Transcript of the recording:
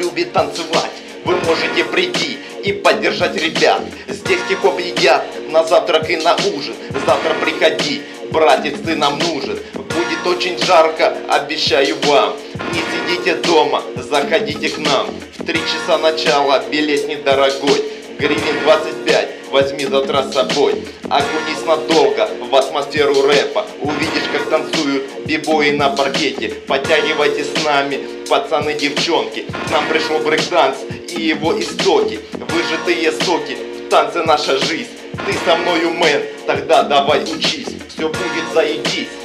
любит танцевать, вы можете прийти и поддержать ребят. Здесь хип-хоп едят на завтрак и на ужин. Завтра приходи, братец, ты нам нужен. Будет очень жарко, обещаю вам. Не сидите дома, заходите к нам. В 3 часа начала, билет недорогой. Гривен 25, возьми завтра с собой. Окунись надолго в атмосферу рэпа. Увидишь, как танцуют бибои на паркете. Подтягивайте с нами, пацаны, девчонки. К нам пришел брейк-данс и его истоки. Выжатые соки, в танце наша жизнь. Ты со мною, мэн, тогда давай учись. Все будет, заебись.